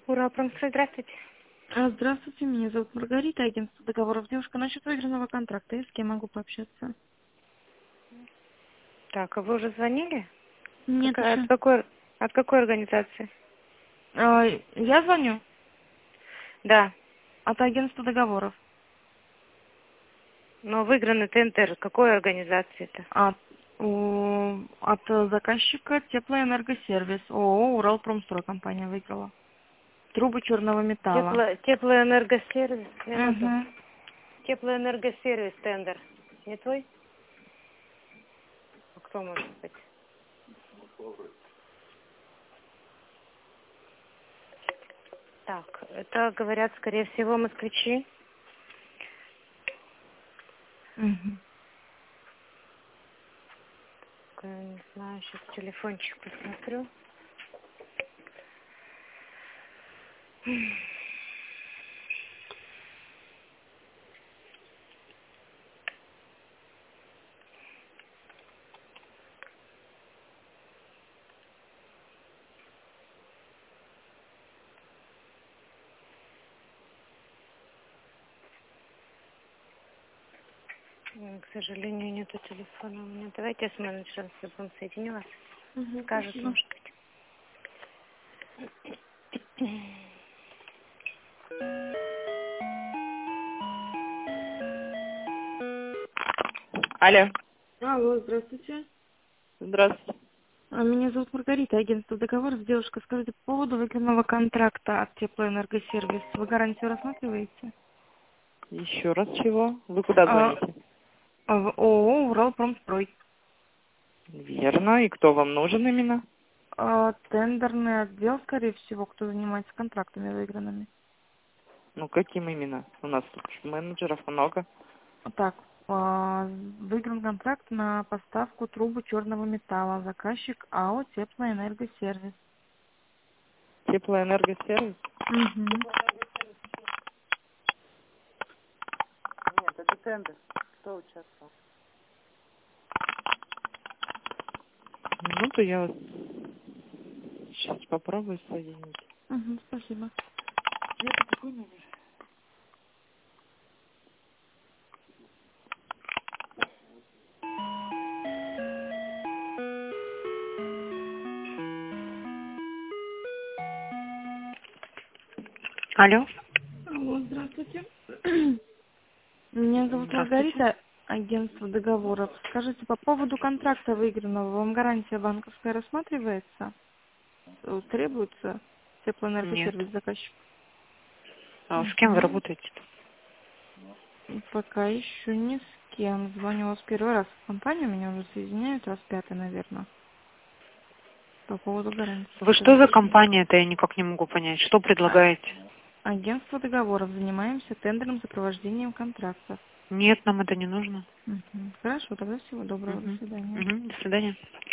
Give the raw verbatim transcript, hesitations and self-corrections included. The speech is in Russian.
Уралпромстрой, здравствуйте. А, Здравствуйте, меня зовут Маргарита, агентство договоров девушка. Насчет выигранного контракта, я с кем могу пообщаться? Так, а вы уже звонили? Нет Какая, от еще. какой, от какой организации? А, я звоню Да, от агентства договоров. но выигранный тендер какой организации это? От, у- от заказчика Теплоэнергосервис. ООО Уралпромстрой компания выиграла. Трубы черного металла. Тепло, теплоэнергосервис, минуту. Угу. Теплоэнергосервис тендер. Не твой? А кто может быть? Так, это, говорят, скорее всего, москвичи. Угу. Я не знаю, сейчас телефончик посмотрю. М, К сожалению, нету телефона у меня. Давайте я с менеджером с любым соединю вас. Угу, Скажет, спасибо. может быть. Алло. Алло, здравствуйте. Здравствуйте. А, Меня зовут Маргарита, агентство договоров девушка. Скажите, по поводу выигранного контракта от Теплоэнергосервис, вы гарантию рассматриваете? Еще раз чего? Вы куда А, звоните? а в ООО «Уралпромстрой». Верно. И кто вам нужен именно? А, тендерный отдел, скорее всего, кто занимается контрактами выигранными. Ну, каким именно? У нас тут менеджеров много. Так, а, выигран контракт на поставку трубы черного металла. Заказчик АО «Теплоэнергосервис». Теплоэнергосервис? Угу. Нет, это тендер. Кто участвовал? Минуту, я сейчас попробую соединить. Угу, спасибо. Это какой номер? Алло. Алло, здравствуйте. Меня зовут Здравствуйте. Маргарита, агентство договоров. Скажите, по поводу контракта выигранного, вам гарантия банковская рассматривается? Э, Требуется Нет. теплоэнергосервис заказчик? А с кем вы Угу. работаете? Пока еще ни с кем. Звоню вас первый раз в компанию, меня уже соединяют, раз пятый, наверное, по поводу гарантии. Вы что за компания-то, я никак не могу понять. Что А- предлагаете? Агентство договоров. Занимаемся тендерным сопровождением контрактов. Нет, нам это не нужно. Мгм. Хорошо, тогда всего доброго. До Угу. свидания. Угу. До свидания.